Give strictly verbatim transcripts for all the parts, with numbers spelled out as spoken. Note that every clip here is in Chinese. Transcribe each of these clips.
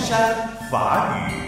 山法语。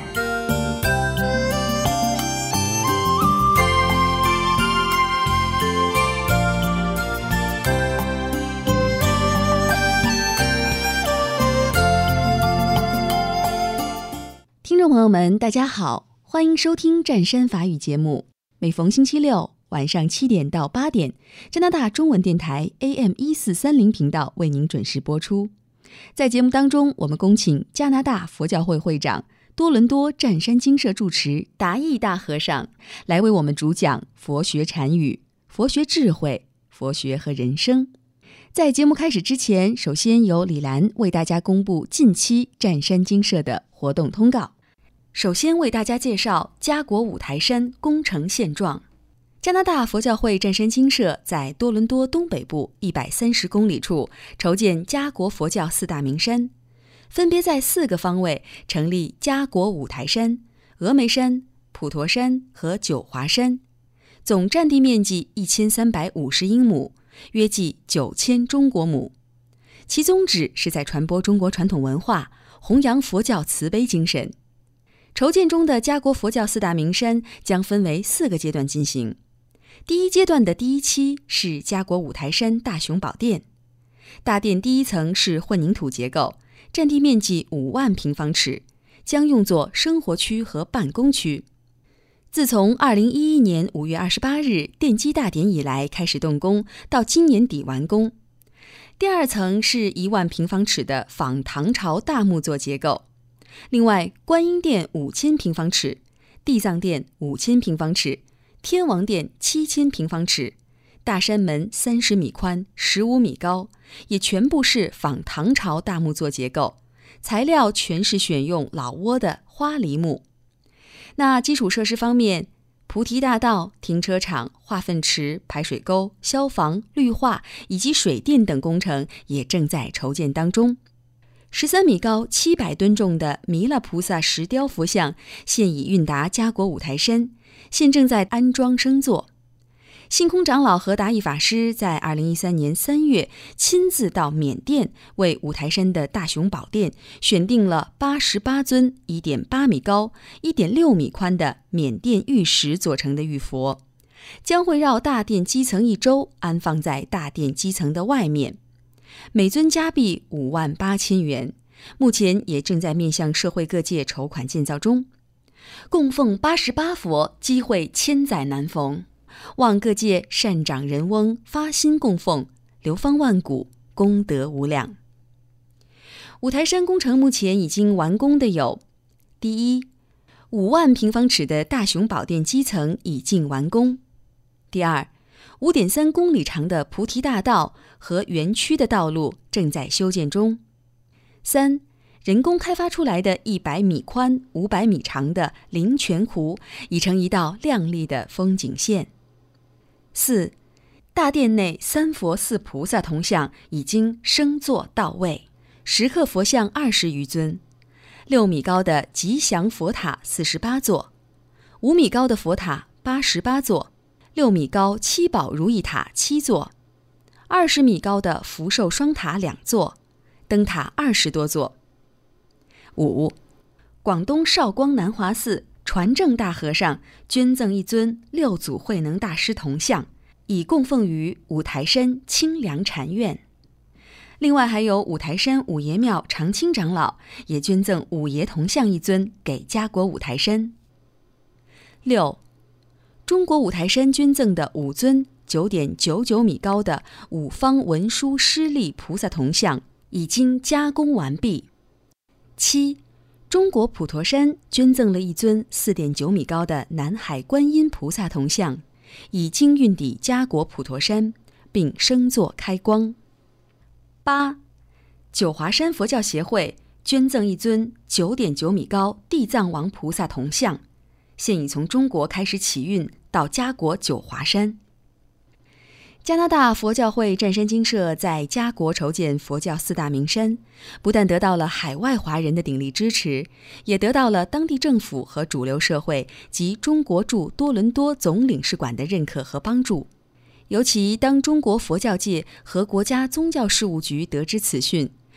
听众朋友们，大家好，欢迎收听湛山法语节目。每逢星期六晚上七点到八点，加拿大中文电台 A M 一四三零频道为您准时播出。在节目当中，我们恭请加拿大佛教会会长、多伦多湛山精舍住持达义大和尚来为我们主讲佛学禅语、佛学智慧、佛学和人生。在节目开始之前，首先由李兰为大家公布近期湛山精舍的活动通告。首先为大家介绍加国五台山工程现状。加拿大佛教会湛山精舍在多伦多东北部一百三十公里处筹建加国佛教四大名山，分别在四个方位成立加国五台山、峨眉山、普陀山和九华山，总占地面积一千三百五十英亩，约计九千中国亩。其宗旨是在传播中国传统文化，弘扬佛教慈悲精神。筹建中的加国佛教四大名山将分为四个阶段进行。第一阶段的第一期是加国五台山大雄宝殿，大殿第一层是混凝土结构，占地面积五万平方尺，将用作生活区和办公区。自从二零一一年五月二十八日奠基大典以来开始动工，到今年底完工。第二层是一万平方尺的仿唐朝大木作结构。另外，观音殿五千平方尺，地藏殿五千平方尺，天王殿七千平方尺，大山门三十米宽，十五米高，也全部是仿唐朝大木作结构，材料全是选用老挝的花梨木。那基础设施方面，菩提大道、停车场、化粪池、排水沟、消防、绿化以及水电等工程也正在筹建当中。十三米高、七百吨重的弥勒菩萨石雕佛像现已运达加国五台山，现正在安装升座。性空长老和达义法师在二零一三年三月亲自到缅甸，为五台山的大雄宝殿选定了八十八尊 一点八米高、一点六米宽的缅甸玉石做成的玉佛，将会绕大殿基层一周，安放在大殿基层的外面。每尊加币五万八千元，目前也正在面向社会各界筹款建造中。供奉八十八佛，机会千载难逢，望各界善长人翁发心供奉，流芳万古，功德无量。五台山工程目前已经完工的有：第一，五万平方尺的大雄宝殿基层已经完工；第二，五点三公里长的菩提大道和园区的道路正在修建中；三，人工开发出来的一百米宽、五百米长的灵泉湖已成一道亮丽的风景线；四，大殿内三佛四菩萨铜像已经升座到位，石刻佛像二十余尊，六米高的吉祥佛塔四十八座，五米高的佛塔八十八座，六米高七宝如意塔七座，二十米高的福寿双塔两座，灯塔二十多座。五，广东韶光南华寺传正大和尚捐赠一尊六祖慧能大师铜像，已供奉于五台山清凉禅院。另外还有五台山五爷庙常青长老也捐赠五爷铜像一尊给加国五台山。六，中国五台山捐赠的五尊 九点九九米高的五方文殊师利菩萨铜像已经加工完毕。七，中国普陀山捐赠了一尊 四点九米高的南海观音菩萨铜像，已经运抵加国普陀山，并升座开光。八，九华山佛教协会捐赠一尊 九点九米高地藏王菩萨铜像，现已从中国开始起运到加国九华山。加拿大佛教会湛山精舍在加国筹建佛教四大名山，不但得到了海外华人的鼎力支持，也得到了当地政府和主流社会及中国驻多伦多总领事馆的认可和帮助。尤其当中国佛教界和国家宗教事务局得知此讯，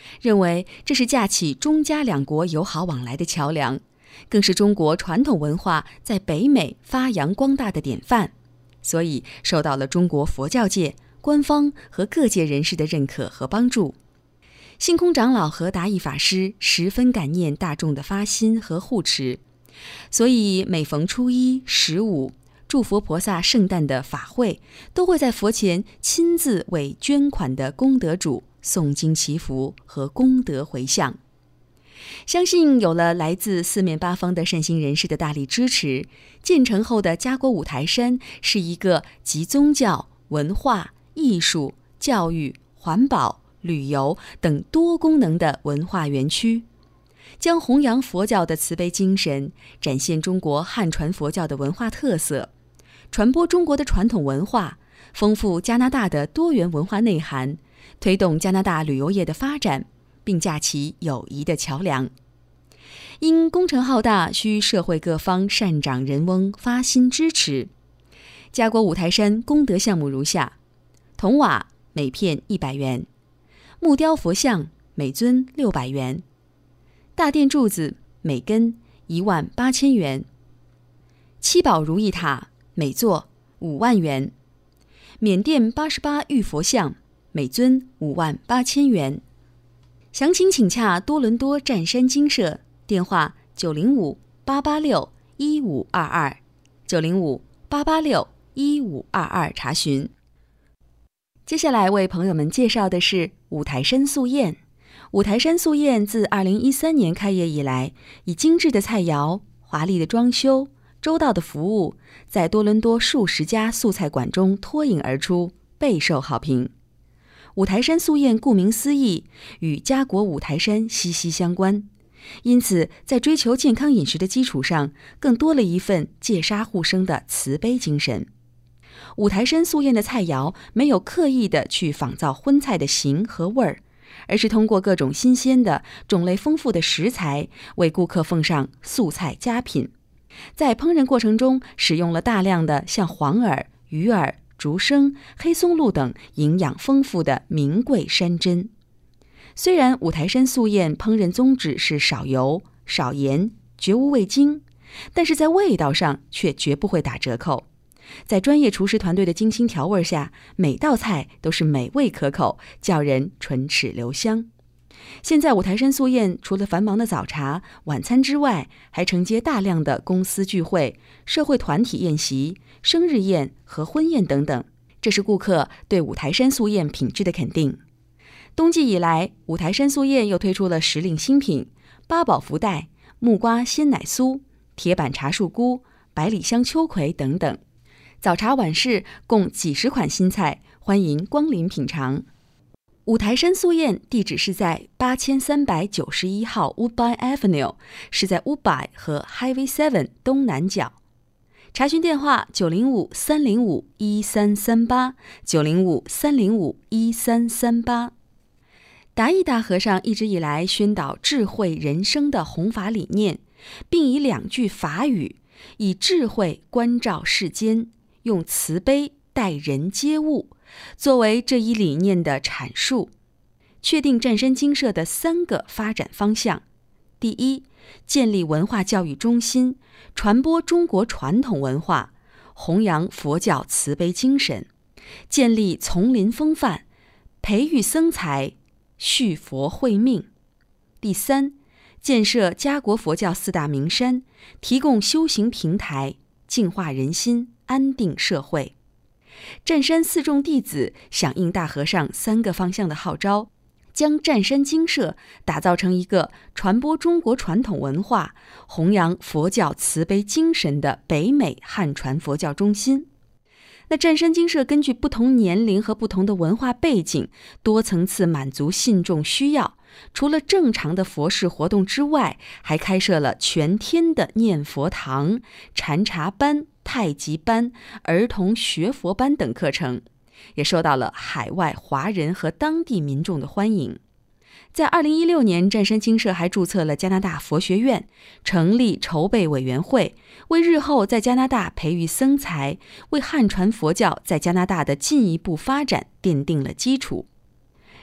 认为这是架起中加两国友好往来的桥梁，更是中国传统文化在北美发扬光大的典范，所以受到了中国佛教界、官方和各界人士的认可和帮助。星空长老和达义法师十分感念大众的发心和护持，所以每逢初一、十五、祝佛菩萨圣诞的法会，都会在佛前亲自为捐款的功德主诵经祈福和功德回向。相信有了来自四面八方的善心人士的大力支持，建成后的家国五台山是一个集宗教、文化、艺术、教育、环保、旅游等多功能的文化园区，将弘扬佛教的慈悲精神，展现中国汉传佛教的文化特色，传播中国的传统文化，丰富加拿大的多元文化内涵，推动加拿大旅游业的发展，并架起友谊的桥梁。因工程浩大，需社会各方善长人翁发心支持。家国五台山功德项目如下：铜瓦每片一百元，木雕佛像每尊六百元，大殿柱子每根一万八千元，七宝如意塔每座五万元，缅甸八十八玉佛像每尊五万八千元。详情请洽多伦多湛山精舍，电话九零五八八六一五二二，九零五八八六一五二二查询。接下来为朋友们介绍的是五台山素宴。五台山素宴自二零一三年开业以来，以精致的菜肴、华丽的装修、周到的服务，在多伦多数十家素菜馆中脱颖而出，备受好评。五台山素宴顾名思义，与家国五台山息息相关，因此在追求健康饮食的基础上，更多了一份戒杀护生的慈悲精神。五台山素宴的菜肴没有刻意的去仿造荤菜的形和味儿，而是通过各种新鲜的、种类丰富的食材，为顾客奉上素菜佳品。在烹饪过程中，使用了大量的像黄耳、鱼耳、竹笙、黑松露等营养丰富的名贵山珍。虽然五台山素宴烹饪宗旨是少油、少盐、绝无味精，但是在味道上却绝不会打折扣。在专业厨师团队的精心调味下，每道菜都是美味可口，叫人唇齿留香。现在五台山素宴除了繁忙的早茶、晚餐之外，还承接大量的公司聚会、社会团体宴席、生日宴和婚宴等等，这是顾客对五台山素宴品质的肯定。冬季以来，五台山素宴又推出了时令新品八宝福袋、木瓜鲜奶酥、铁板茶树菇、百里香秋葵等等。早茶晚市共几十款新菜，欢迎光临品尝。五台山素宴地址是在八千三百九十一号 Woodbine Avenue， 是在 Woodbine 和 Highway seven 东南角。查询电话九零五三零五一三三八，九零五三零五一三三八。达义大和尚一直以来宣导智慧人生的弘法理念，并以两句法语，以智慧关照世间，用慈悲待人接物，作为这一理念的阐述，确定湛山精舍的三个发展方向。第一，建立文化教育中心，传播中国传统文化，弘扬佛教慈悲精神，建立丛林风范，培育僧才，续佛慧命。第三，建设家国佛教四大名山，提供修行平台，净化人心，安定社会。湛山四众弟子响应大和尚三个方向的号召，将湛山精舍打造成一个传播中国传统文化、弘扬佛教慈悲精神的北美汉传佛教中心。那湛山精舍根据不同年龄和不同的文化背景，多层次满足信众需要。除了正常的佛事活动之外，还开设了全天的念佛堂、禅茶班、太极班、儿童学佛班等课程，也受到了海外华人和当地民众的欢迎。在二零一六年，湛山精舍还注册了加拿大佛学院，成立筹备委员会，为日后在加拿大培育僧才，为汉传佛教在加拿大的进一步发展奠定了基础。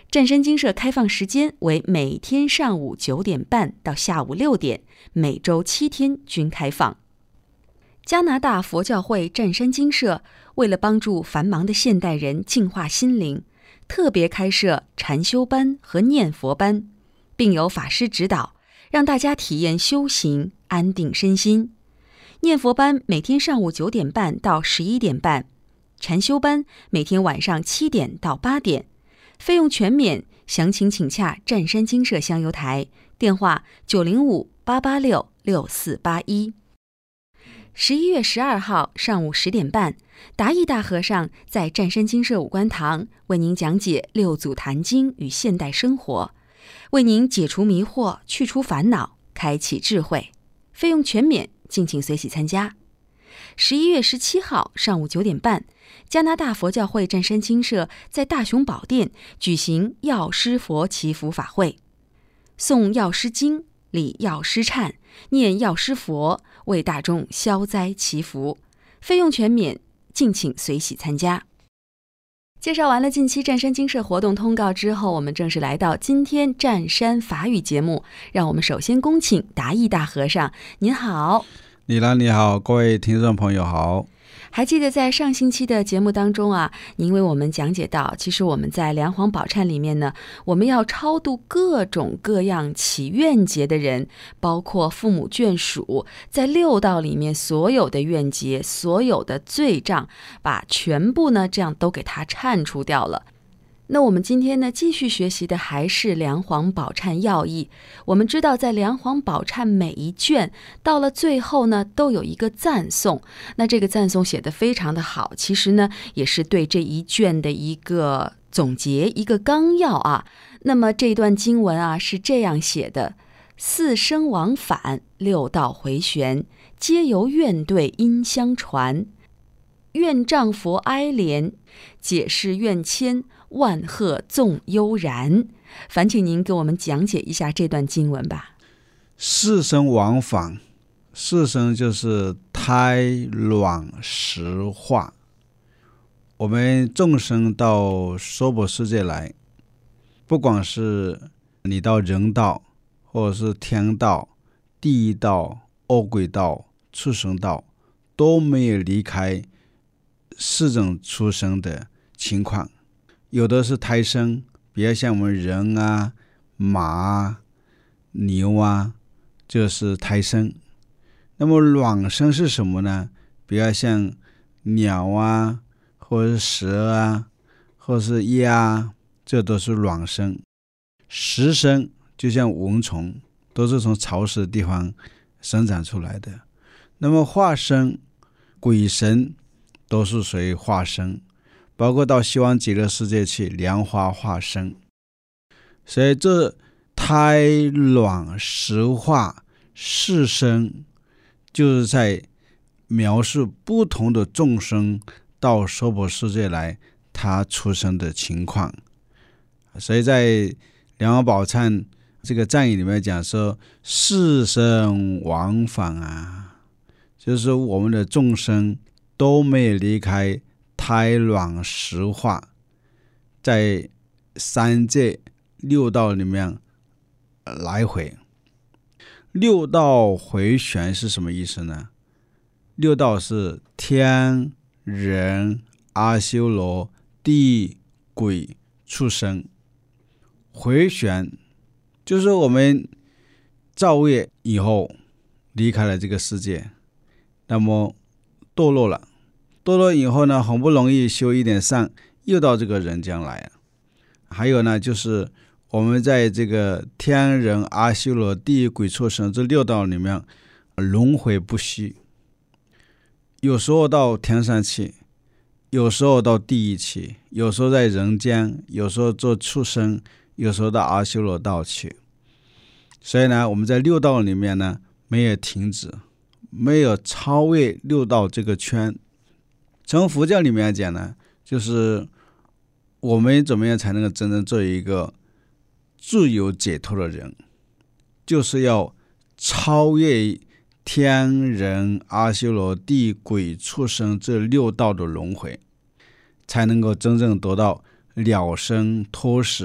湛山精舍开放时间为每天上午九点半到下午六点，每周七天均开放。加拿大佛教会湛山精舍为了帮助繁忙的现代人净化心灵，特别开设禅修班和念佛班，并有法师指导，让大家体验修行，安定身心。念佛班每天上午九点半到十一点半，禅修班每天晚上七点到八点，费用全免，详情请洽湛山精舍香油台，电话九零五八八六六四八一。十一月十二号上午十点半，达义大和尚在湛山精舍五官堂为您讲解六祖坛经与现代生活，为您解除迷惑，去除烦恼，开启智慧，费用全免，敬请随喜参加。十一月十七号上午九点半，加拿大佛教会湛山精舍在大雄宝殿举行药师佛祈福法会，诵药师经，礼药师忏，念药师佛，为大众消灾祈福，费用全免，敬请随喜参加。介绍完了近期湛山精舍活动通告之后，我们正式来到今天湛山法语节目，让我们首先恭请达义大和尚。您好。 李兰你好，各位听众朋友好。 还记得在上星期的节目当中啊，您为我们讲解到，其实我们在梁皇宝忏里面呢，我们要超度各种各样起怨结的人，包括父母眷属，在六道里面所有的怨结，所有的罪障，把全部呢这样都给他忏除掉了。那我们今天呢，继续学习的还是梁皇宝忏要义。我们知道，在梁皇宝忏每一卷到了最后呢，都有一个赞颂。那这个赞颂写得非常的好，其实呢，也是对这一卷的一个总结，一个纲要啊。那么这段经文啊是这样写的：四生往返，六道回旋，皆由怨对因相传。愿丈佛哀怜，解释愿谦，万壑纵悠然。烦请您给我们讲解一下这段经文吧。 四生往返，四生就是胎卵石化。我们众生到娑婆世界来，不管是你到人道，或者是天道、地狱道、恶鬼道、畜生道，都没有离开四种出生的情况。有的是胎生，比如像我们人啊、马啊、牛啊，就是胎生。那么卵生是什么呢？比如像鸟啊，或者是蛇啊，或者是鸭，这都是卵生。石生就像蚊虫，都是从潮湿的地方生长出来的。那么化生、鬼神都是属于化生，包括到西方极乐世界去莲花化生。所以这胎卵石化四生，就是在描述不同的众生到娑婆世界来他出生的情况。所以在梁皇宝忏这个赞语里面讲说，四生往返啊，就是我们的众生都没有离开胎卵石化，在三界六道里面来回。六道回旋是什么意思呢？六道是天、人、阿修罗、地、鬼、畜生。回旋就是我们造业以后离开了这个世界，那么堕落了，堕落以后呢，很不容易修一点善，又到这个人间来了。还有呢，就是我们在这个天人、阿修罗、地狱、鬼、畜生这六道里面轮回不息，有时候到天上去，有时候到地狱去，有时候在人间，有时候做畜生，有时候到阿修罗道去。所以呢，我们在六道里面呢，没有停止，没有超越六道这个圈。从佛教里面讲呢，就是我们怎么样才能够真正做一个自由解脱的人，就是要超越天人、阿修罗、地、鬼、畜生这六道的轮回，才能够真正得到了生脱死，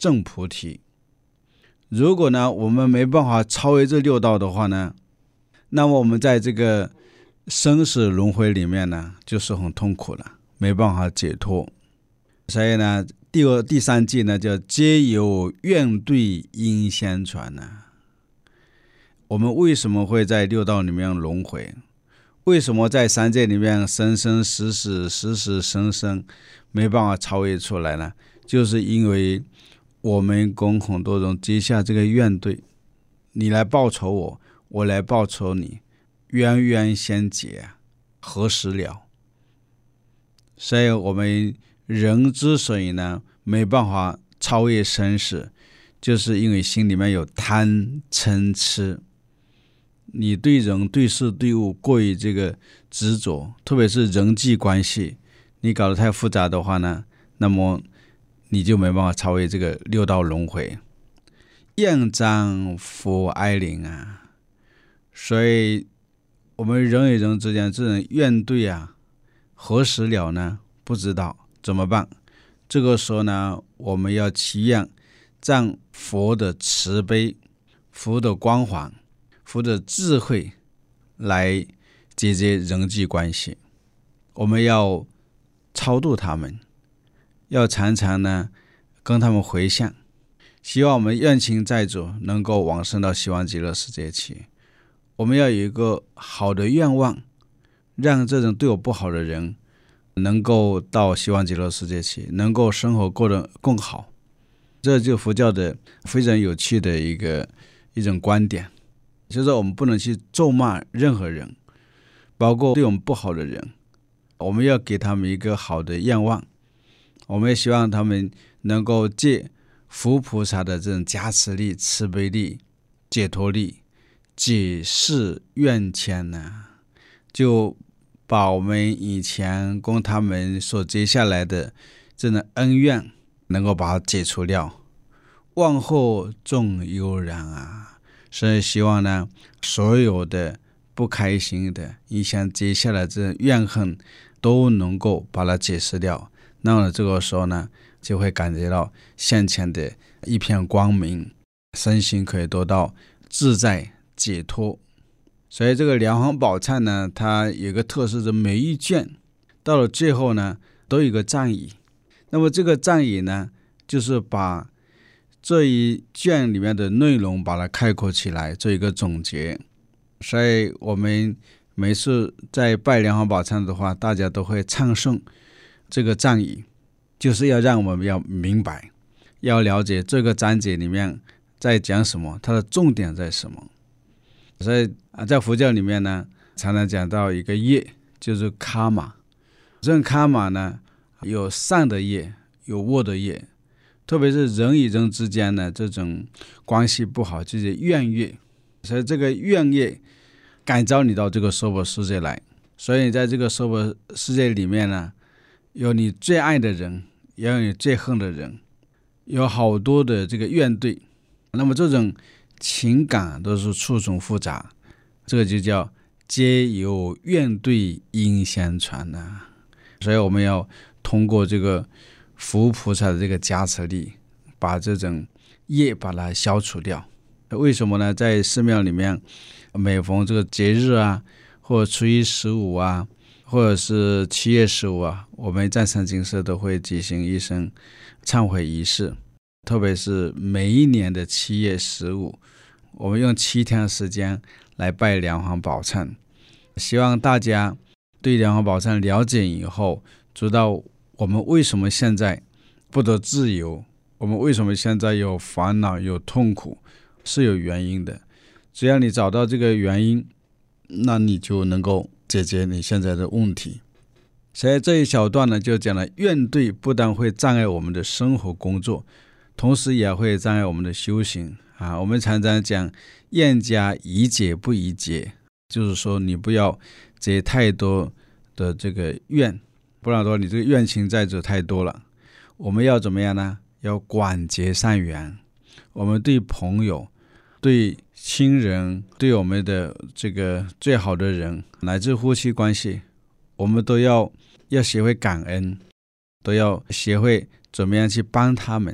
正菩提。如果呢我们没办法超越这六道的话呢，那么我们在这个生死轮回里面呢就是很痛苦了，没办法解脱。所以呢第二第三季呢叫皆由怨对因相传呢。我们为什么会在六道里面轮回？为什么在三界里面生生死死死死生生没办法超越出来呢？就是因为我们跟很多人结下这个怨对，你来报仇我，我来报仇你，冤冤相结，何时了？所以我们人之所以呢没办法超越生死，就是因为心里面有贪嗔痴。你对人对事对物过于这个执着，特别是人际关系你搞得太复杂的话呢，那么你就没办法超越这个六道轮回。厌障伏哀灵啊，所以我们人与人之间这种怨对啊，何时了呢？不知道怎么办？这个时候呢，我们要祈愿让佛的慈悲、佛的光环、佛的智慧来解决人际关系。我们要超度他们，要常常呢跟他们回向，希望我们冤亲债主能够往生到西方极乐世界去。我们要有一个好的愿望，让这种对我不好的人能够到西方极乐世界去，能够生活过得更好。这就佛教的非常有趣的一个一种观点，就是我们不能去咒骂任何人，包括对我们不好的人，我们要给他们一个好的愿望。我们也希望他们能够借佛菩萨的这种加持力、慈悲力、解脱力，解释怨牵呢，就把我们以前跟他们所结下来的这种恩怨能够把它解除掉，往后众悠然啊。所以希望呢，所有的不开心的以前结下来这怨恨都能够把它解释掉。那么这个时候呢，就会感觉到向前的一片光明，身心可以得到自在解脱。所以这个梁皇宝忏呢，它有个特色，是每一卷到了最后呢都有一个赞语。那么这个赞语呢，就是把这一卷里面的内容把它概括起来，做一个总结。所以我们每次在拜梁皇宝忏的话，大家都会唱诵这个赞语，就是要让我们要明白，要了解这个章节里面在讲什么，它的重点在什么。所以在佛教里面呢，常常讲到一个业，就是卡玛。这种卡玛呢，有善的业，有恶的业，特别是人与人之间呢，这种关系不好，就是怨业。所以这个怨业感召你到这个娑婆世界来，所以在这个娑婆世界里面呢，有你最爱的人，也有你最恨的人，有好多的这个怨对。那么这种情感都是错综复杂，这个就叫皆由怨对因相传呢。所以我们要通过这个佛菩萨的这个加持力，把这种业把它消除掉。为什么呢？在寺庙里面，每逢这个节日啊，或者初一十五啊，或者是七月十五啊，我们占山精舍都会举行一声忏悔仪式。特别是每一年的七月十五，我们用七天时间来拜梁皇宝忏。希望大家对梁皇宝忏了解以后，知道我们为什么现在不得自由，我们为什么现在有烦恼有痛苦，是有原因的。只要你找到这个原因，那你就能够解决你现在的问题。所以这一小段呢，就讲了怨对不但会障碍我们的生活工作，同时也会障碍我们的修行啊。我们常常讲怨家宜解不宜结，就是说你不要结太多的这个怨，不然说你这个怨情债主太多了。我们要怎么样呢？要广结善缘。我们对朋友、对亲人、对我们的这个最好的人，乃至夫妻关系，我们都要要学会感恩，都要学会怎么样去帮他们。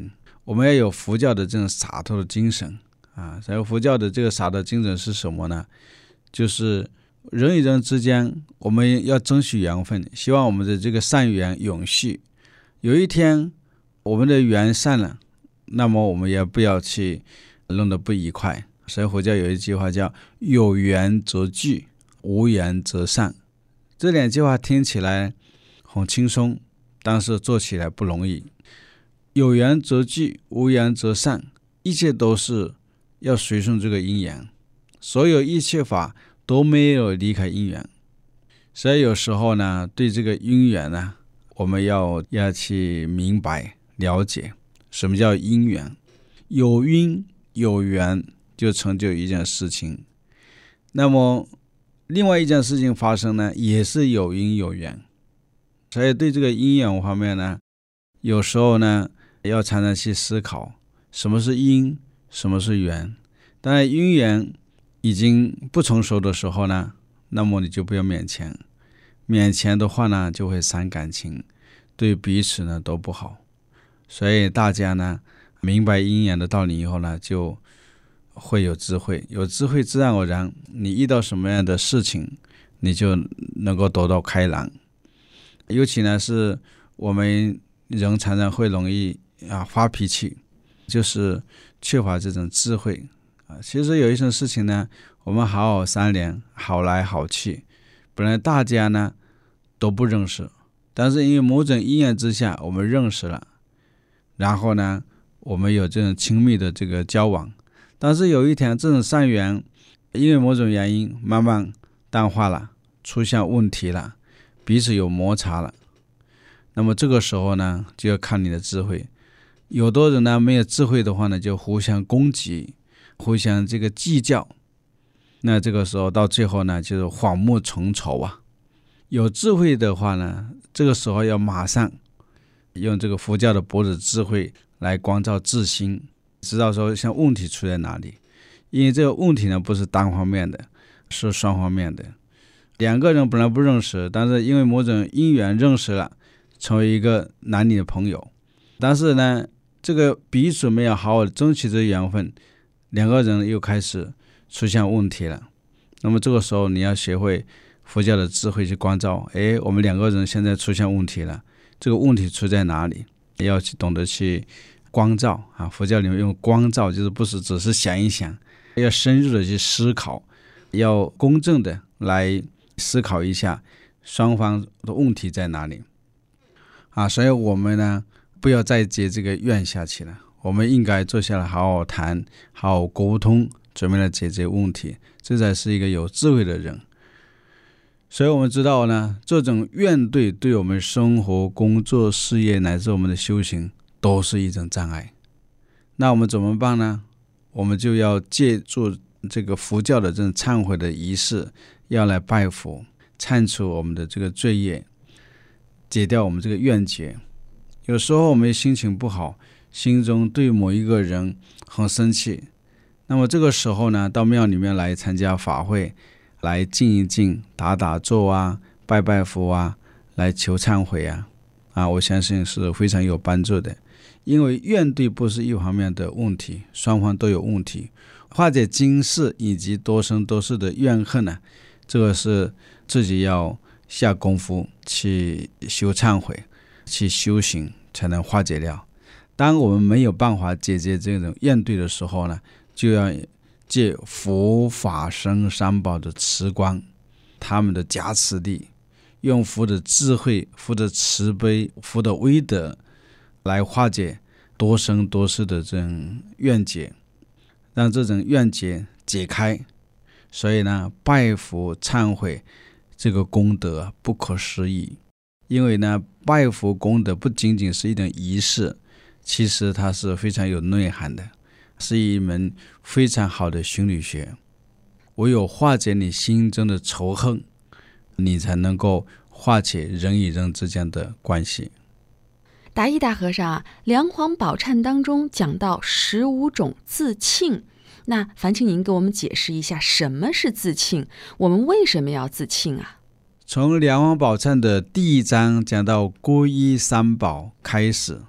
我们要有佛教的这种洒脱的精神啊。所以佛教的这个洒脱精神是什么呢？就是人与人之间我们要珍惜缘分，希望我们的这个善缘永续。有一天我们的缘散了，那么我们也不要去弄得不愉快。所以佛教有一句话叫有缘则聚，无缘则散。这两句话听起来很轻松，但是做起来不容易。有缘则聚，无缘则散，一切都是要随顺这个因缘，所有一切法都没有离开因缘。所以有时候呢，对这个因缘呢，我们要要去明白了解什么叫因缘。有因有缘就成就一件事情，那么另外一件事情发生呢，也是有因有缘。所以对这个因缘方面呢，有时候呢要常常去思考什么是因，什么是缘。当然因缘已经不成熟的时候呢，那么你就不要勉强，勉强的话呢就会伤感情，对彼此呢都不好。所以大家呢明白因缘的道理以后呢，就会有智慧，有智慧自然而然你遇到什么样的事情你就能够得到开朗。尤其呢是我们人常常会容易啊发脾气，就是缺乏这种智慧啊。其实有一种事情呢，我们好好商量，好来好去，本来大家呢都不认识，但是因为某种因缘之下我们认识了，然后呢我们有这种亲密的这个交往。但是有一天这种善缘因为某种原因慢慢淡化了，出现问题了，彼此有摩擦了，那么这个时候呢就要看你的智慧。有的人呢没有智慧的话呢，就互相攻击，互相这个计较，那这个时候到最后呢就是反目成仇啊。有智慧的话呢，这个时候要马上用这个佛教的般若智慧来关照自心，知道说像问题出在哪里。因为这个问题呢不是单方面的，是双方面的。两个人本来不认识，但是因为某种因缘认识了，成为一个男女的朋友，但是呢这个彼此没有好好争取这缘分，两个人又开始出现问题了。那么这个时候你要学会佛教的智慧去关照，诶，我们两个人现在出现问题了，这个问题出在哪里，要去懂得去关照啊。佛教里面用关照，就是不是只是想一想，要深入的去思考，要公正的来思考一下双方的问题在哪里啊。所以我们呢不要再结这个怨下去了，我们应该坐下来好好谈，好好沟通，准备来解决问题，这才是一个有智慧的人。所以我们知道呢，这种怨怼对我们生活、工作、事业乃至我们的修行都是一种障碍。那我们怎么办呢？我们就要借助这个佛教的这种忏悔的仪式，要来拜佛，忏除我们的这个罪业，解掉我们这个怨结。有时候我们心情不好，心中对某一个人很生气，那么这个时候呢，到庙里面来参加法会，来静一静，打打坐啊，拜拜佛啊，来求忏悔啊，啊，我相信是非常有帮助的。因为怨怼不是一方面的问题，双方都有问题。化解今世以及多生多世的怨恨呢、啊，这个是自己要下功夫去修忏悔，去修行才能化解掉。当我们没有办法解决这种怨怼的时候呢，就要借佛法僧三宝的慈光，他们的加持力，用佛的智慧、佛的慈悲、佛的威德来化解多生多世的这种怨结，让这种怨结解开。所以呢，拜佛忏悔这个功德不可思议。因为呢，拜佛功德不仅仅是一种仪式，其实它是非常有内涵的，是一门非常好的心理学。唯有化解你心中的仇恨，你才能够化解人与人之间的关系。 达义大和尚，梁皇宝忏当中讲到十五种自庆，那烦请您给我们解释一下什么是自庆，我们为什么要自庆啊？ 从梁皇宝忏的第一章讲到皈依三宝开始，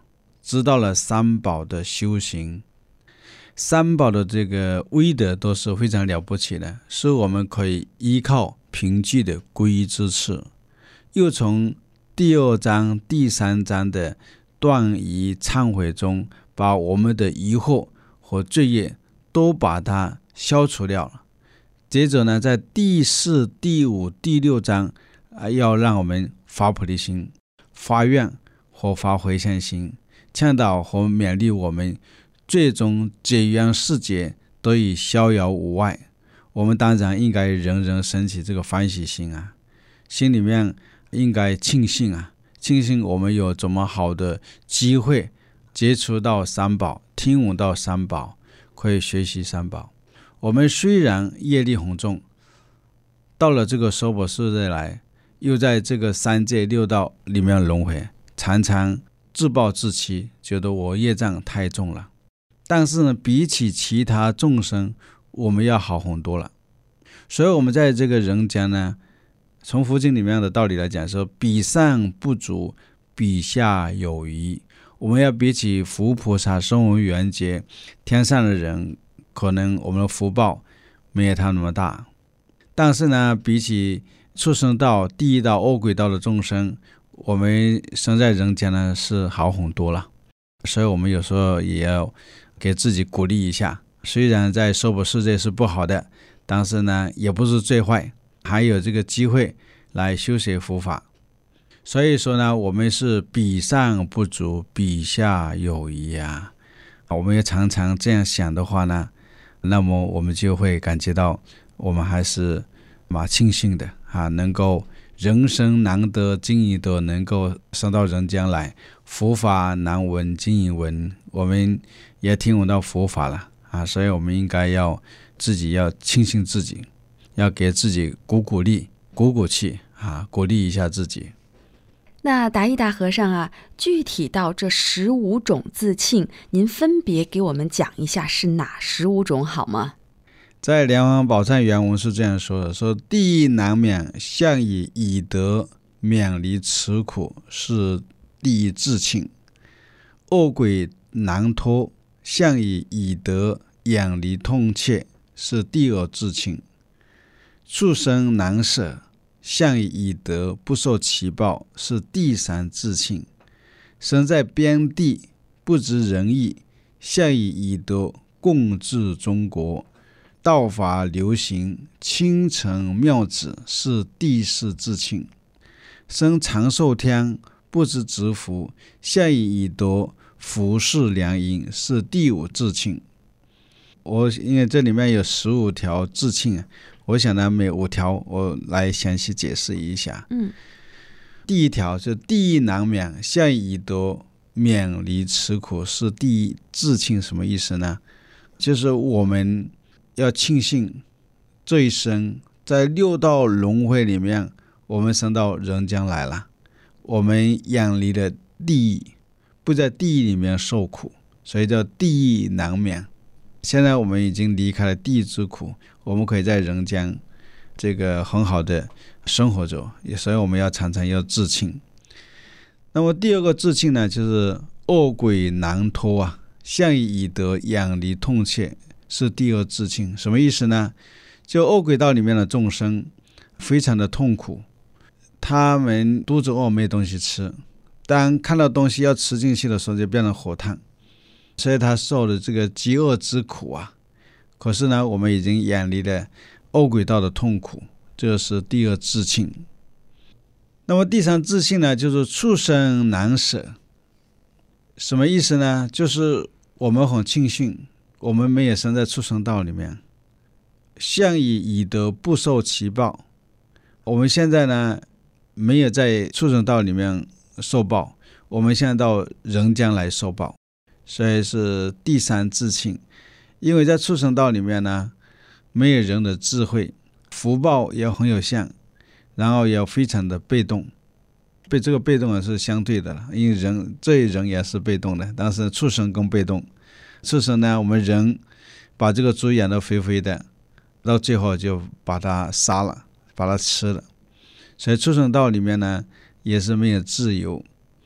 知道了三宝的修行。三宝的这个威德都是非常了不起的，是我们可以依靠凭据的皈依之次。又从第二章第三章的断疑忏悔中，把我们的疑惑和罪业都把它消除掉了。接着呢，在第四、第五、第六章、啊、要让我们发菩提心、发愿和发回向心，倡导和勉励我们最终解冤释结得以逍遥无碍。我们当然应该人人升起这个欢喜心啊，心里面应该庆幸啊，庆幸我们有这么好的机会接触到三宝，听闻到三宝，可以学习三宝。我们虽然业力很重，到了这个娑婆世界来，又在这个三界六道里面轮回，常常自暴自弃，觉得我业障太重了。但是呢，比起其他众生，我们要好很多了。所以我们在这个人间呢，从佛经里面的道理来讲说，比上不足，比下有余。我们要比起佛菩萨、声闻缘觉、天上的人，可能我们的福报没有他那么大，但是呢，比起畜生道、地狱道、恶鬼道的众生，我们生在人间呢是好很多了。所以我们有时候也要给自己鼓励一下，虽然在娑婆世界是不好的，但是呢也不是最坏，还有这个机会来修学佛法。所以说呢，我们是比上不足，比下有余啊。我们也常常这样想的话呢，那么我们就会感觉到我们还是蛮庆幸的啊，能够人生难得今已得，能够生到人间来，佛法难闻今已闻，我们也听闻到佛法了啊，所以我们应该要自己要庆幸自己，要给自己鼓鼓励、鼓鼓气啊，鼓励一下自己。 那达义大和尚啊，具体到这十五种自庆，您分别给我们讲一下是哪十五种好吗？ 在莲花宝忏原文是这样说的，说第一难免，向以以德免离此苦，是第一自庆。恶鬼难脱，向以以德远离痛切，是第二自庆。畜生难舍，向以以德不受其报，是第三自庆。身在边地不知仁义，向以以德共治中国，道法流行，倾城妙旨，是第四自庆。生长寿天不知直福，向以以德服侍良因，是第五自庆。我因为这里面有十五条自庆，我想呢每五条我来详细解释一下。 嗯， 第一条是第一难免，向以德免离此苦，是第一自庆。什么意思呢？就是我们要庆幸这一生在六道轮回里面，我们生到人间来了，我们远离了地狱，不在地狱里面受苦，所以叫地狱难免。现在我们已经离开了地狱之苦，我们可以在人间这个很好的生活着，所以我们要常常要自庆。那么第二个自庆呢，就是恶鬼难脱啊，向以以德远离痛切，是第二自庆。什么意思呢？就恶鬼道里面的众生非常的痛苦，他们肚子饿没东西吃，当看到东西要吃进去的时候就变成火炭，所以他受了这个饥饿之苦啊。可是呢，我们已经远离了恶鬼道的痛苦，这是第二自庆。那么第三自庆呢，就是畜生难舍。什么意思呢？就是我们很庆幸我们没有生在畜生道里面，向以以德不受其报。我们现在呢没有在畜生道里面受报，我们现在到人间来受报，所以是第三自庆。因为在畜生道里面呢，没有人的智慧，福报也很有限，然后也非常的被动。被这个被动也是相对的了，因为人这人也是被动的，但是畜生更被动。畜生呢，我们人把这个猪养得肥肥的，到最后就把它杀了，把它吃了。所以畜生道里面呢，也是没有自由。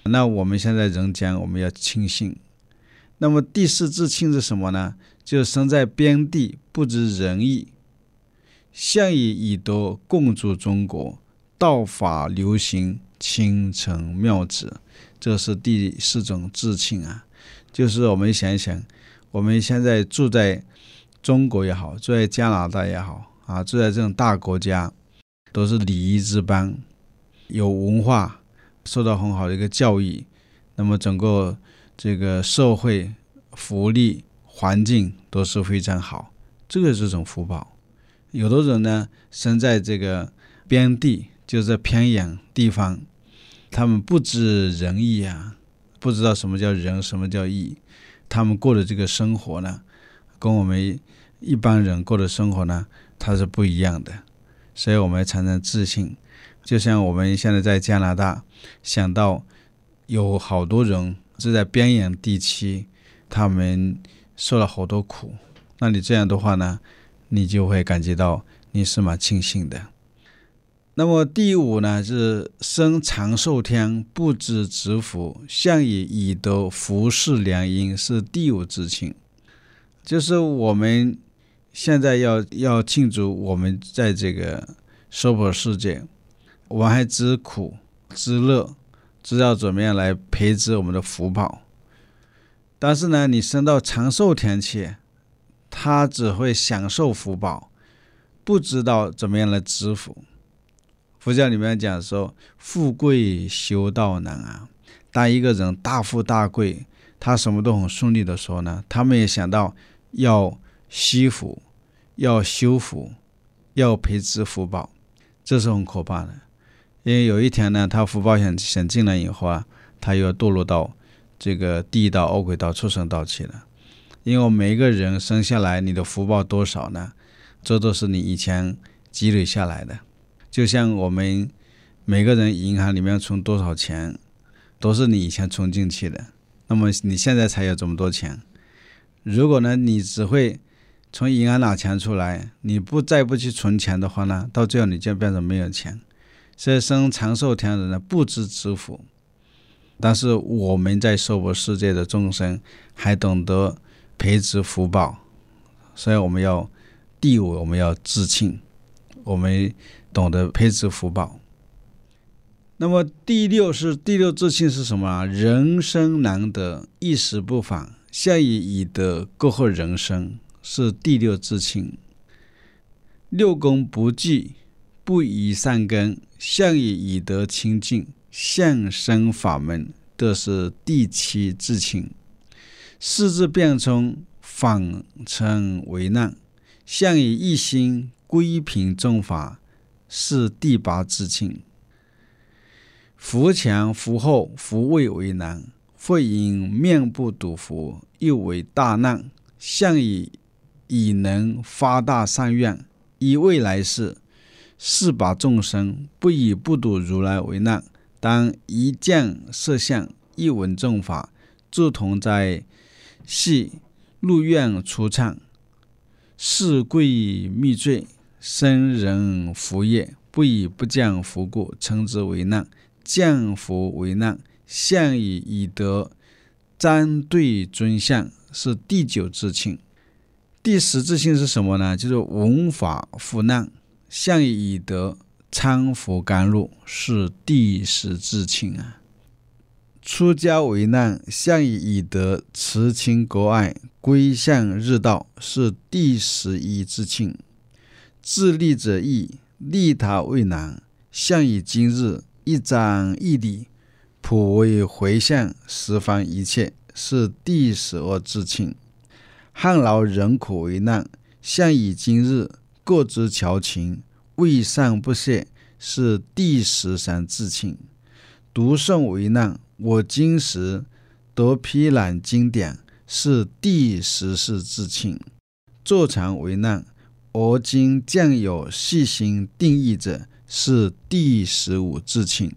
那我们现在人间我们要庆幸。那么第四至庆是什么呢？就是生在边地，不知仁义，向以以德共筑中国，道法流行，倾城妙旨。这是第四种至庆啊。就是我们想一想，我们现在住在中国也好，住在加拿大也好啊，住在这种大国家，都是礼仪之邦，有文化，受到很好的一个教育，那么整个这个社会福利环境都是非常好，这个是种福报。有的人呢，生在这个边地，就是偏远地方，他们不知仁义啊，不知道什么叫仁，什么叫义，他们过的这个生活呢，跟我们一般人过的生活呢，它是不一样的，所以我们常常自信。就像我们现在在加拿大，想到有好多人是在边远地区，他们受了好多苦，那你这样的话呢，你就会感觉到你是蛮庆幸的。那么第五呢，是生长寿天，不知直福，向以以德服侍良因，是第五至庆。就是我们现在要要庆祝我们在这个娑婆世界，我们还知苦知乐，知道怎么样来培植我们的福报。但是呢，你升到长寿天去，他只会享受福报，不知道怎么样来知福。佛教里面讲说，富贵修道难啊。当一个人大富大贵，他什么都很顺利的时候呢，他们也想到要惜福，要修福，要培植福报，这是很可怕的。因为有一天呢，他福报想想进来以后啊，他又要堕落到这个地狱道、恶鬼道、畜生道去了。因为每一个人生下来，你的福报多少呢？这都是你以前积累下来的。就像我们每个人银行里面存多少钱，都是你以前存进去的，那么你现在才有这么多钱。如果呢，你只会从银行拿钱出来，你不再不去存钱的话呢，到最后你就变成没有钱。所以生长寿天人呢，不知知福。但是我们在娑婆世界的众生还懂得培植福报，所以我们要第五，我们要自庆，我们懂得培植福报。那么第六是第六自庆是什么？人生难得，一时不妨，向以以德过后人生，是第六自庆。六根不惧，不移善根，向以以德清净，向生法门，这是第七自庆。四字变聪，反成为难，向以一心归平正法，是第八自庆。福前福后，福未为难，或因面不睹福，又为大难，向以以能发大善愿，以未来世，是把众生不以不睹如来为难，当一见色相，一闻正法，诸同在系入院出唱，是贵密罪，生人福业，不以不降福故，称之为难。降福为难，向以以德沾对尊相，是第九自庆。第十自庆是什么呢？就是闻法复难，向以以德参服甘露，是第十自庆啊。出家为难，向以以德持亲国爱，归向日道，是第十一自庆。自利者易，利他为难，向以今日一张一理，普为回向十方一切，是第十二自庆。汉劳人苦为难，向以今日各之调情，未善不懈，是第十三自庆。读圣为难，我今时得批览经典，是第十四自庆。坐禅为难，我今将有细心定义者，是第十五自庆。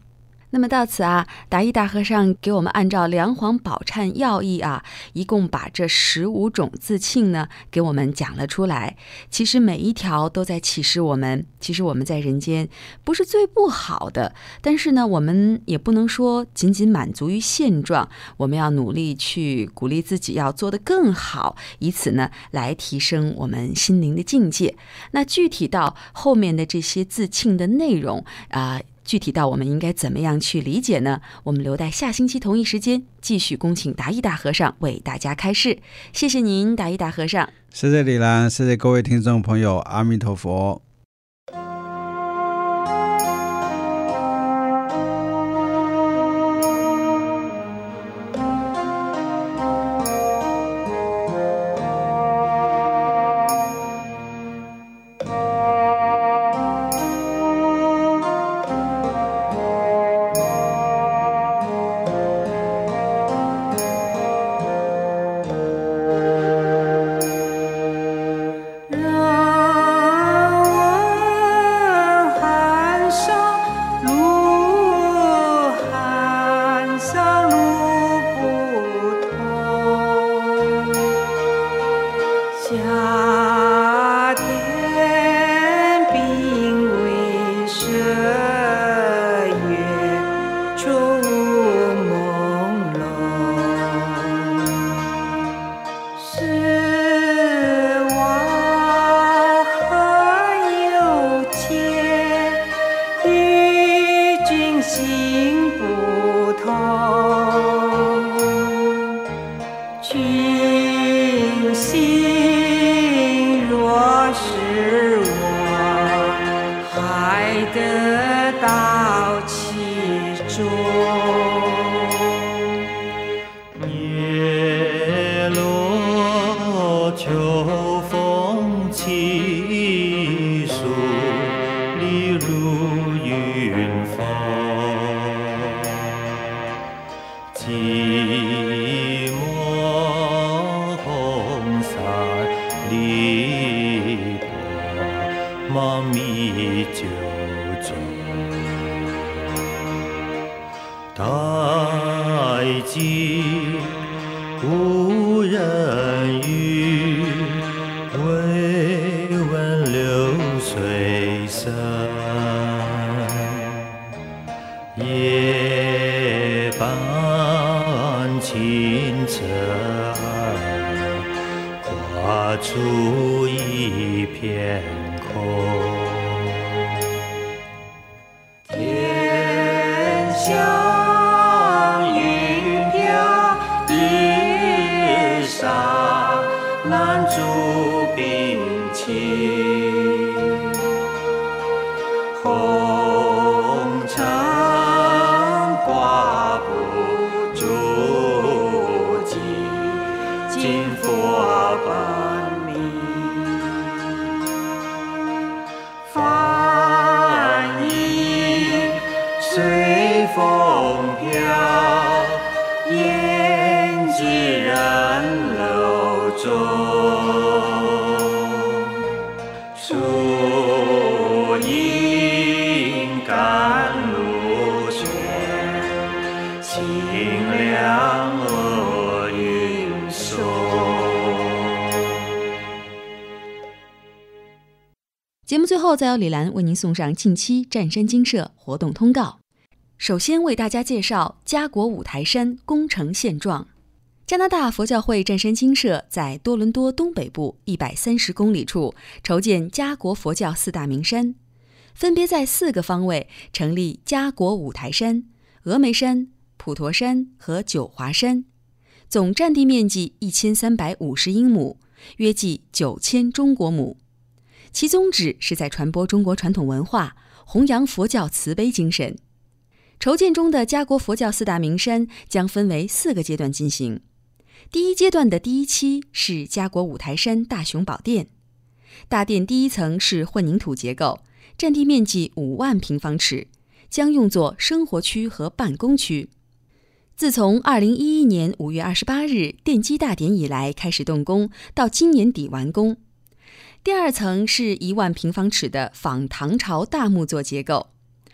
那么到此啊，达一大和尚给我们按照梁皇宝忏要义啊，一共把这十五种自庆呢给我们讲了出来。其实每一条都在启示我们，其实我们在人间不是最不好的，但是呢，我们也不能说仅仅满足于现状，我们要努力去鼓励自己要做得更好，以此呢来提升我们心灵的境界。那具体到后面的这些自庆的内容啊、呃具体到我们应该怎么样去理解呢？我们留待下星期同一时间继续恭请达一大和尚为大家开示。谢谢您，达一大和尚。 谢谢李兰，谢谢各位听众朋友，阿弥陀佛。 节目最后，再由李兰为您送上近期湛山精舍活动通告。首先为大家介绍嘉国五台山工程现状。加拿大佛教会湛山精舍在多伦多东北部一百三十公里处筹建嘉国佛教四大名山，分别在四个方位成立嘉国五台山、峨眉山、普陀山和九华山，总占地面积一千三百五十英亩，约计九千中国亩。其宗旨是在传播中国传统文化，弘扬佛教慈悲精神。筹建中的嘉国佛教四大名山将分为四个阶段进行。第一阶段的第一期是嘉国五台山大雄宝殿，大殿第一层是混凝土结构，占地面积五万平方尺，将用作生活区和办公区。自从二零一一年五月二十八日奠基大典以来开始动工，到今年底完工。第二层是一万平方尺的仿唐朝大木座结构，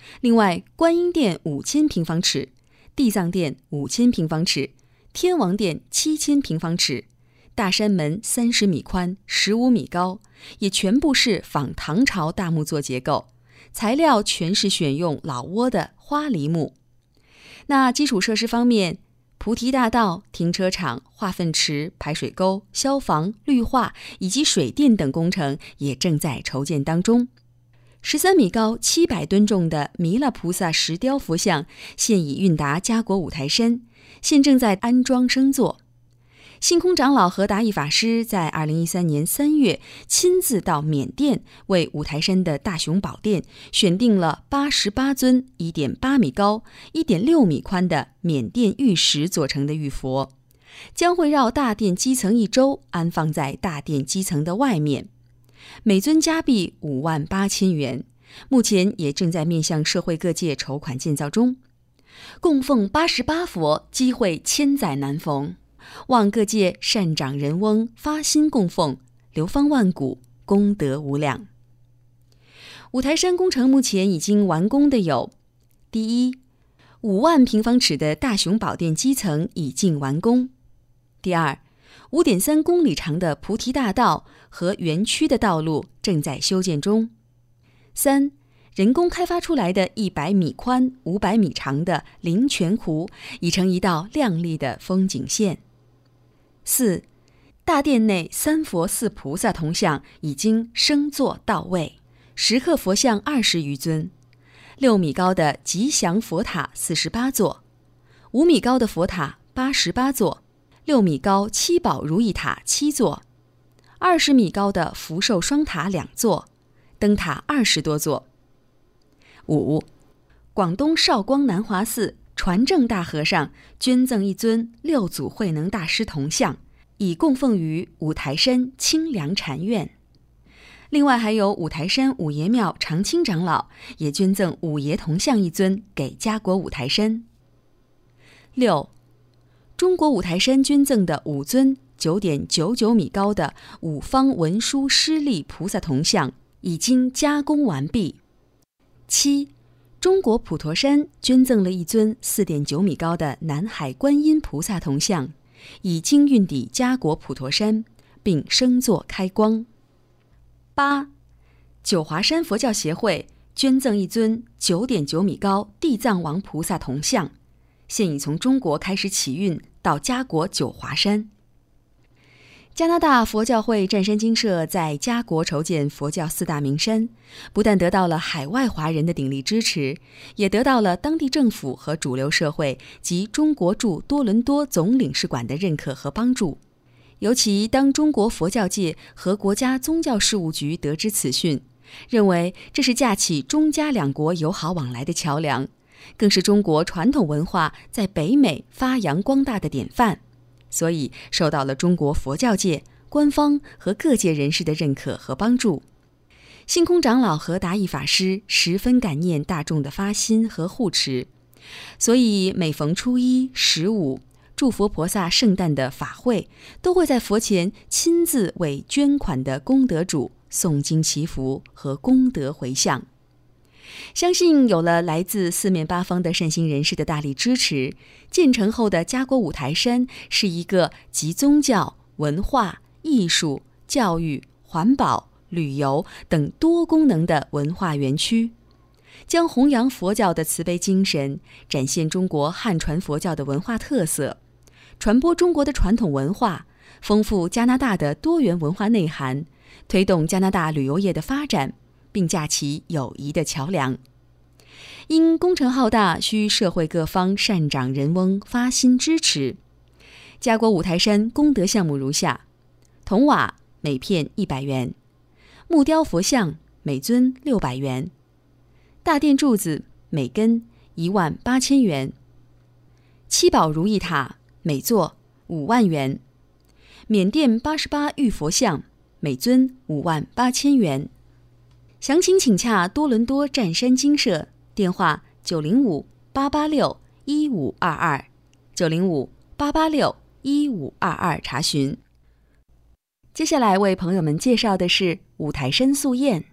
另外，观音殿五千平方尺，地藏殿五千平方尺，天王殿七千平方尺，大山门三十米宽，十五米高，也全部是仿唐朝大木作结构，材料全是选用老挝的花梨木。那基础设施方面，菩提大道、停车场、化粪池、排水沟、消防、绿化以及水电等工程也正在筹建当中。十三米高、七百吨重的弥勒菩萨石雕佛像现已运达家国五台山，现正在安装升座。星空长老和达义法师在二零一三年三月亲自到缅甸，为五台山的大雄宝殿选定了八十八尊 一点八米高、一点六米宽的缅甸玉石做成的玉佛，将会绕大殿基层一周，安放在大殿基层的外面。每尊加币五万八千元，目前也正在面向社会各界筹款建造中。供奉八十八佛，机会千载难逢。望各界善长人翁发心供奉，流芳万古，功德无量。五台山工程目前已经完工的有：第一，五万平方尺的大雄宝殿基层已经完工；第二，五点三公里长的菩提大道和园区的道路正在修建中；三，人工开发出来的一百米宽、五百米长的灵泉湖已成一道亮丽的风景线。四，大殿内三佛四菩萨铜像已经升座到位，石刻佛像二十余尊，六米高的吉祥佛塔四十八座，五米高的佛塔八十八座，六米高七宝如意塔七座，二十米高的福寿双塔两座，灯塔二十多座。五，广东韶光南华寺传正大和尚捐赠一尊六祖慧能大师铜像，已供奉于五台山清凉禅院。另外还有五台山五爷庙常青长老也捐赠五爷铜像一尊给家国五台山。六，中国五台山捐赠的五尊 九点九九米高的五方文殊师利菩萨铜像已经加工完毕。七，中国普陀山捐赠了一尊 四点九米高的南海观音菩萨铜像，已经运抵家国普陀山，并升座开光。八，九华山佛教协会捐赠一尊 九点九米高地藏王菩萨铜像，现已从中国开始起运到家国九华山。加拿大佛教会湛山精舍在家国筹建佛教四大名山，不但得到了海外华人的鼎力支持，也得到了当地政府和主流社会及中国驻多伦多总领事馆的认可和帮助。尤其当中国佛教界和国家宗教事务局得知此讯，认为这是架起中加两国友好往来的桥梁，更是中国传统文化在北美发扬光大的典范，所以受到了中国佛教界、官方和各界人士的认可和帮助。星空长老和达义法师十分感念大众的发心和护持，所以每逢初一、十五、祝佛菩萨圣诞的法会，都会在佛前亲自为捐款的功德主诵经祈福和功德回向。相信有了来自四面八方的善心人士的大力支持，建成后的家国五台山是一个集宗教、文化、艺术、教育、环保、旅游等多功能的文化园区，将弘扬佛教的慈悲精神，展现中国汉传佛教的文化特色，传播中国的传统文化，丰富加拿大的多元文化内涵，推动加拿大旅游业的发展，并架起友谊的桥梁。因工程浩大，需社会各方善长人翁发心支持。家国五台山功德项目如下：铜瓦每片一百元，木雕佛像每尊六百元，大殿柱子每根一万八千元，七宝如意塔每座五万元，缅甸八十八玉佛像每尊五万八千元。详情请洽多伦多湛山精舍，电话九零五八八六一五二二，九零五八八六一五二二查询。接下来为朋友们介绍的是五台山素宴。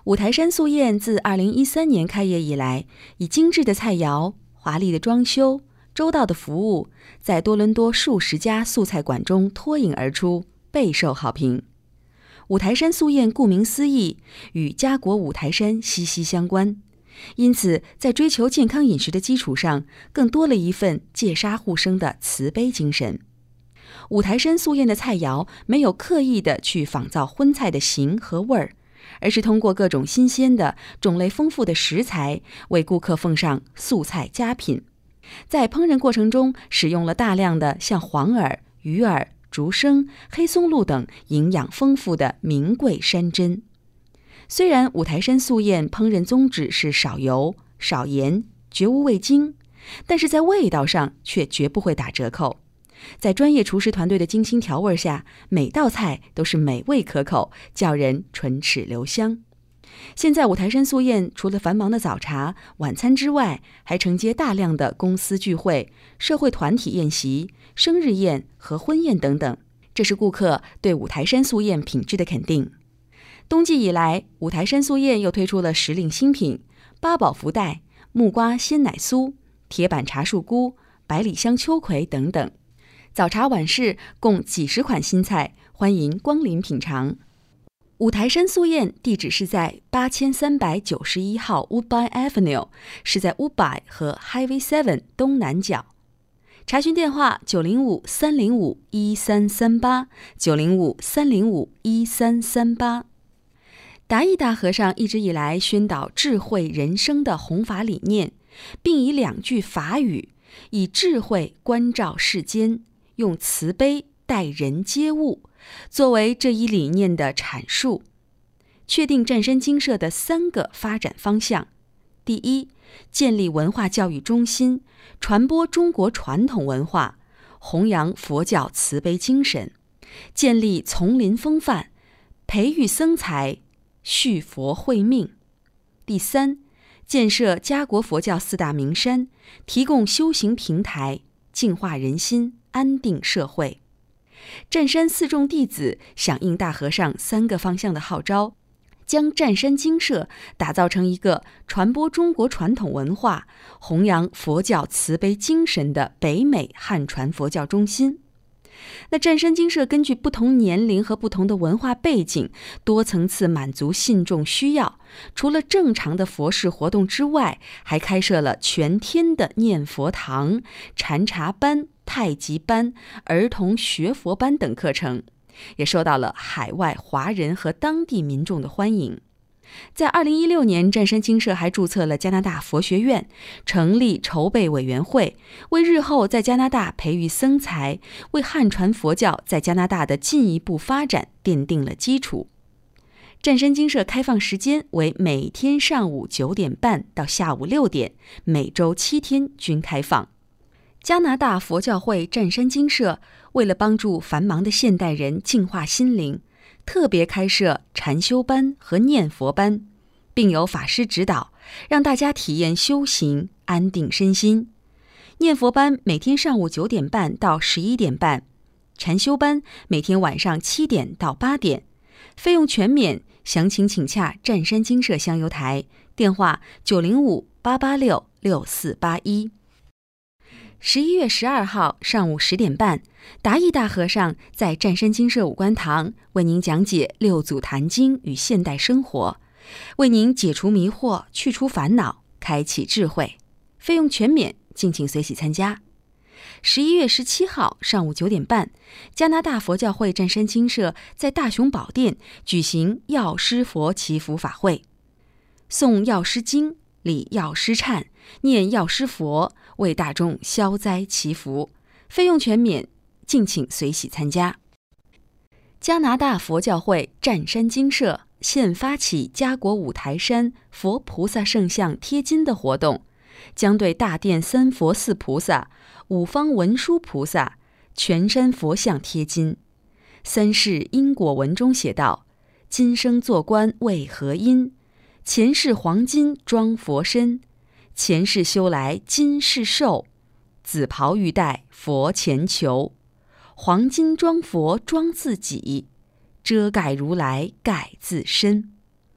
五台山素宴自二零一三年开业以来，以精致的菜肴、华丽的装修、周到的服务，在多伦多数十家素菜馆中脱颖而出，备受好评。五台山素宴顾名思义，与家国五台山息息相关，因此在追求健康饮食的基础上，更多了一份戒杀护生的慈悲精神。五台山素宴的菜肴没有刻意的去仿造荤菜的形和味儿，而是通过各种新鲜的、种类丰富的食材，为顾客奉上素菜佳品。在烹饪过程中，使用了大量的像黄耳、鱼耳、竹笙、黑松露等营养丰富的名贵山珍。虽然五台山素宴烹饪宗旨是少油、少盐、绝无味精，但是在味道上却绝不会打折扣。在专业厨师团队的精心调味下，每道菜都是美味可口，叫人唇齿留香。现在五台山素宴除了繁忙的早茶、晚餐之外，还承接大量的公司聚会、社会团体宴席、生日宴和婚宴等等，这是顾客对五台山素宴品质的肯定。冬季以来，五台山素宴又推出了时令新品八宝福袋、木瓜鲜奶酥、铁板茶树菇、百里香秋葵等等。早茶晚市共几十款新菜，欢迎光临品尝。五台山素宴地址是在八千三百九十一号 Woodbine Avenue， 是在 Woodbine 和 Highway 七东南角。查询电话九零五三零五一三三八 九零五三零五一三三八。达义大和尚一直以来宣导智慧人生的弘法理念，并以两句法语，以智慧关照世间，用慈悲待人接物，作为这一理念的阐述，确定湛山精舍的三个发展方向。第一，建立文化教育中心，传播中国传统文化，弘扬佛教慈悲精神，建立丛林风范，培育僧才，续佛慧命。第三，建设家国佛教四大名山，提供修行平台，净化人心，安定社会。湛山四众弟子响应大和尚三个方向的号召，将湛山精舍打造成一个传播中国传统文化、弘扬佛教慈悲精神的北美汉传佛教中心。那湛山精舍根据不同年龄和不同的文化背景，多层次满足信众需要。除了正常的佛事活动之外，还开设了全天的念佛堂、禅茶班、太极班、儿童学佛班等课程，也受到了海外华人和当地民众的欢迎。在二零一六年，湛山精舍还注册了加拿大佛学院，成立筹备委员会，为日后在加拿大培育僧才，为汉传佛教在加拿大的进一步发展奠定了基础。湛山精舍开放时间为每天上午九点半到下午六点，每周七天均开放。加拿大佛教会湛山精舍为了帮助繁忙的现代人净化心灵，特别开设禅修班和念佛班，并有法师指导，让大家体验修行，安定身心。念佛班每天上午九点半到十一点半，禅修班每天晚上七点到八点，费用全免，详情请洽湛山精舍香油台，电话九零五八八六六四八一。十一月十二号上午十点半，达义大和尚在湛山精舍五观堂为您讲解六祖坛经与现代生活，为您解除迷惑，去除烦恼，开启智慧。费用全免，敬请随喜参加。十一月十七号上午九点半，加拿大佛教会湛山精舍在大雄宝殿举行药师佛祈福法会，诵药师经，礼药师忏，念药师佛，为大众消灾祈福，费用全免，敬请随喜参加。加拿大佛教会湛山精舍现发起家国五台山佛菩萨圣像贴金的活动，将对大殿三佛四菩萨、五方文殊菩萨、全山佛像贴金。三世因果文中写道：今生做官为何因？前世黄金装佛身，前世修来今世寿，紫袍玉带佛前求，黄金装佛装自己，遮盖如来盖自身。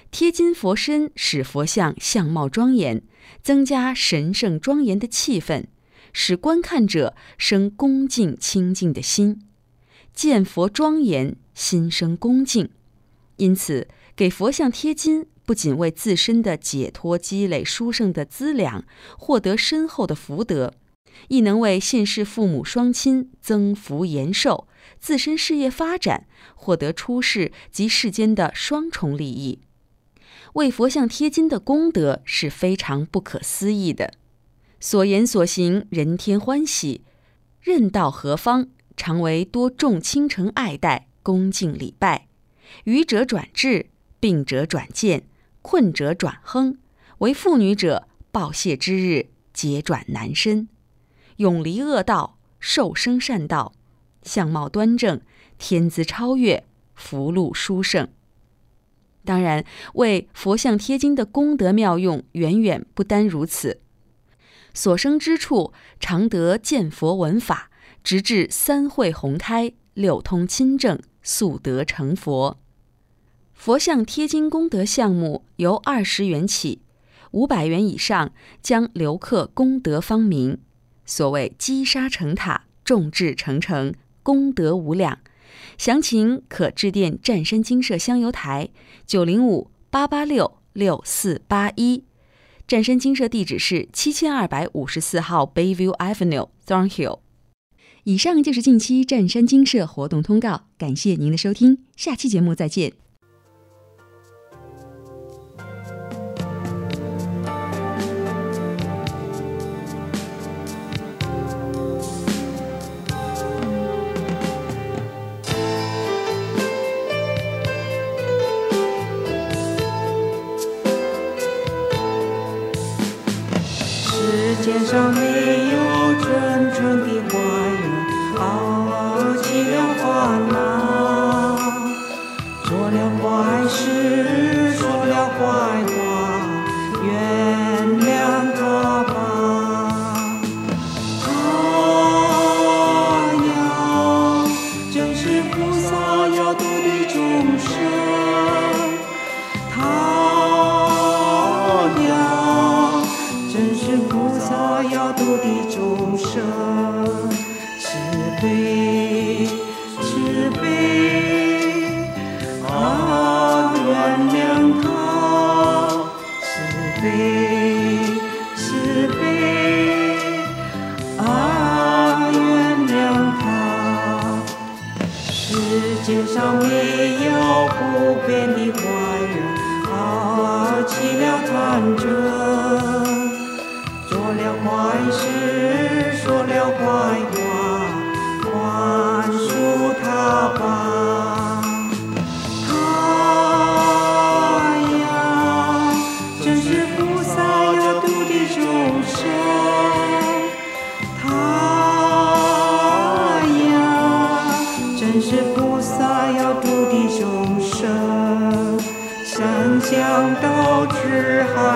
贴金佛身使佛像相貌庄严，增加神圣庄严的气氛，使观看者生恭敬清净的心，见佛庄严，心生恭敬。因此，给佛像贴金不仅为自身的解脱积累殊胜的资粮，获得深厚的福德，亦能为现世父母双亲增福延寿，自身事业发展，获得出世及世间的双重利益。为佛像贴金的功德是非常不可思议的，所言所行人天欢喜，任到何方，常为多众倾城爱戴，恭敬礼拜。愚者转智，病者转健，困者转亨，为妇女者报谢之日，节转男身，永离恶道，受生善道，相貌端正，天资超越，福禄殊胜。当然，为佛像贴金的功德妙用远远不单如此，所生之处常得见佛闻法，直至三慧宏开，六通亲正，速得成佛。佛像贴金功德项目由二十元起，五百元以上将留刻功德方名。所谓积沙成塔，众志成城，功德无量。详情可致电湛山精舍香油台九零五八八六六四八一。湛山精舍地址是七千二百五十四号 Bayview Avenue Thornhill。以上就是近期湛山精舍活动通告，感谢您的收听，下期节目再见。 世界上没有真正的坏人，熬起了烦恼，做了坏事，说了坏话，原谅他吧。他呀，真是菩萨要度的众生。他呀，真是菩萨要度的众生，慈悲慈悲啊，原谅他，慈悲慈悲啊，原谅他。世界上没有不变的坏人，啊，起了贪着，做了坏事，说了坏话，宽恕他吧。他呀，真是菩萨要度的众生。他呀，真是菩萨要度的众生。想想都只好